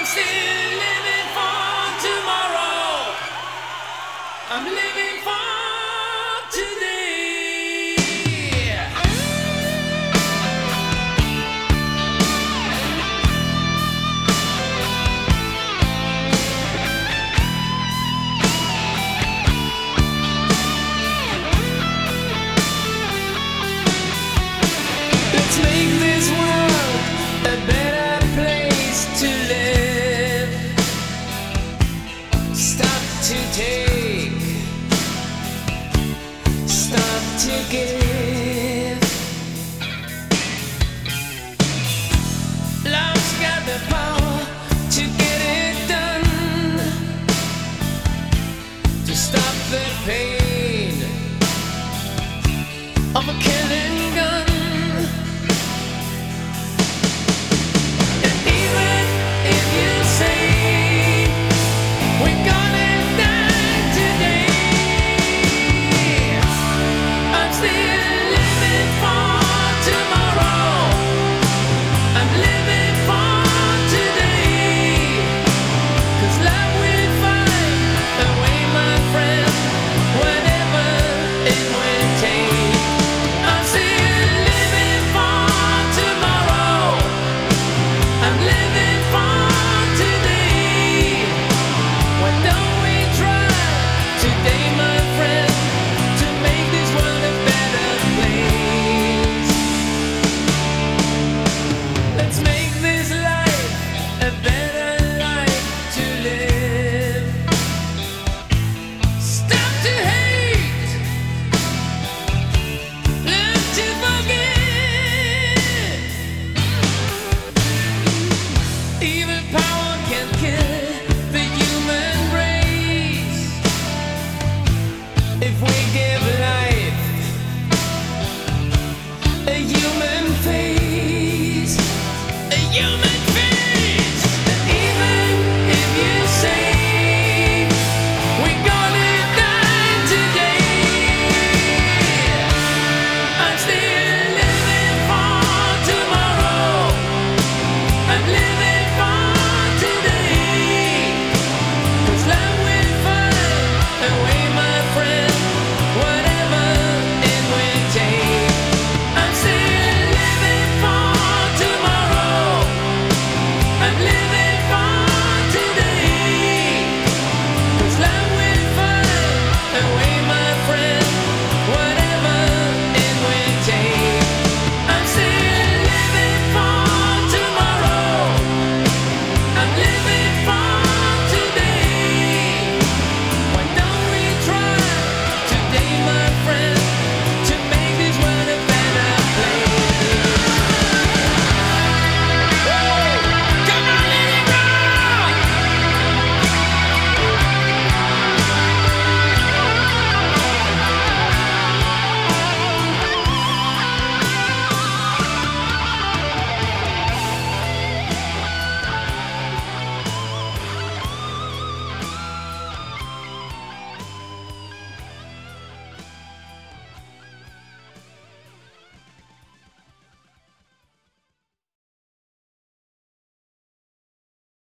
still living for tomorrow. I'm living for today. Let's make this world a better place to live. Stop to take, stop to give. Love's got the power to get it done, to stop the pain of a killing